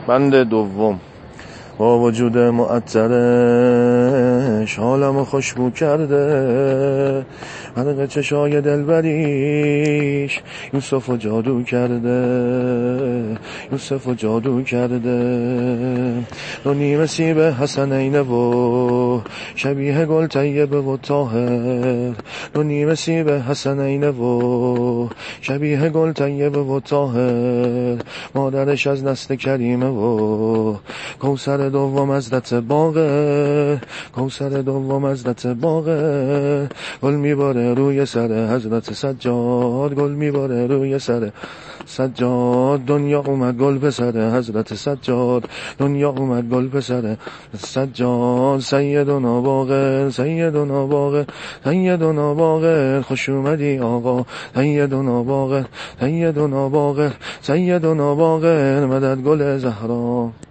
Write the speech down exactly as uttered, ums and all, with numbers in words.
بند دوم. با وجود معطرش حالمو خوشبو کرده، حلقه چشای دلبریش یوسفو جادو کرده، یوسفو جادو کرده. دو نیمه سیب حسنینه و شبیه گل طیبه و طاهر، دو نیمه سیب حسنینه و شبیه گل طیبه و طاهر. مادرش از نسل کریمه و کوثر دوم حضرت باقر، کوثر دوم حضرت باقر. گل میباره روی سر حضرت سجاد، گل میباره روی سر سجاد. دنیا اومد گل به سر حضرت سجاد، دنیا اومد گل به سر سجاد. سیدنا باقر، سیدنا باقر، سیدنا باقر. خوش اومدی آقا سیدنا باقر، سیدنا باقر، سیدنا باقر. مدد گل زهرا.